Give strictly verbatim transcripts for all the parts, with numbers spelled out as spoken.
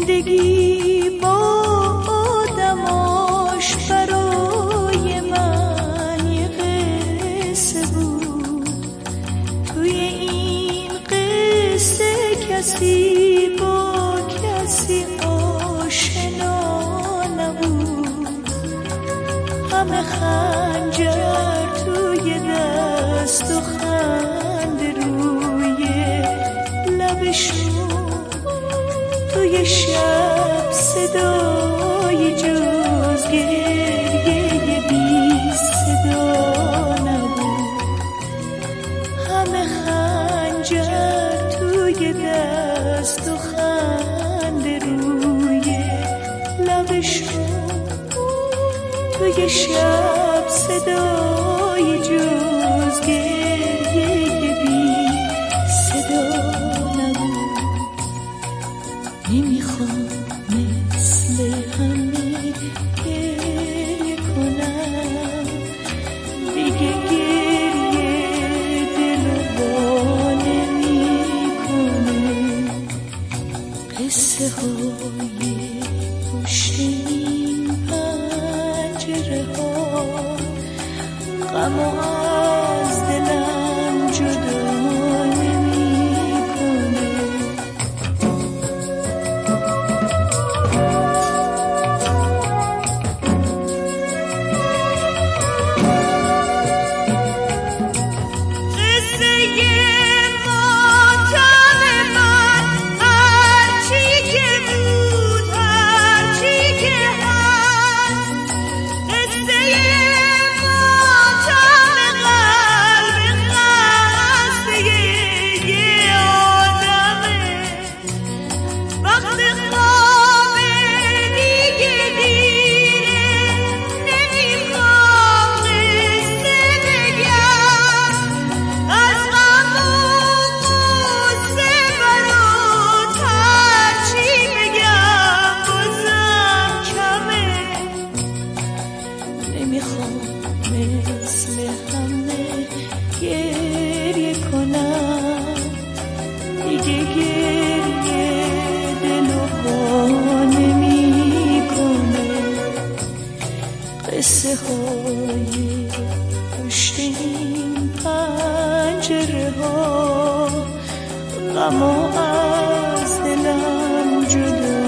زندگی با آدماش برای من یه قصه بود. توی این قصه کسی با کسی آشنا نبود. همه خنجر توی دست و خنده روی لبشون. توی شب صدای جز گریه بی صدا نبود. همه خنجر توی دست و خنده روی لبشون. توی شب صدای جز گریه بی صدا نبود. نمیخوام مثل همه گریه کنم دیگه. گریه دل وا نمیکنه. قصه های پشت این پنجره ها غم از دلم جدا مثل همه گریه کنم دیگه. گریه دلو وا نمیکنه. قصه های پشت این پنجره ها غم از دلم جدا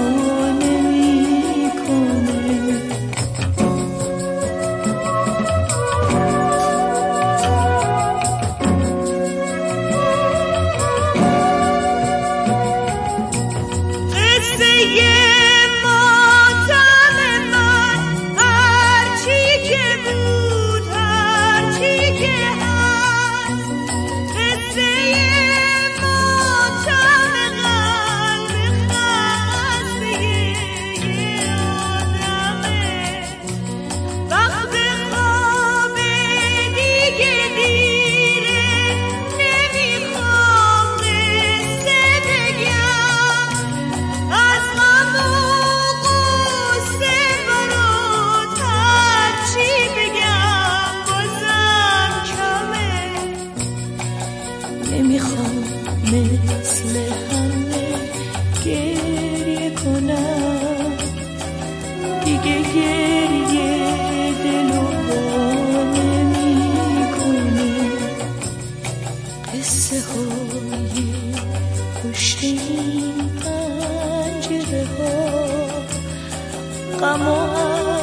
نمیخوام مثل همه گریه کنم دیگه. گریه دلو وا نمیکنه. قصه های پشت این پنجره ها غم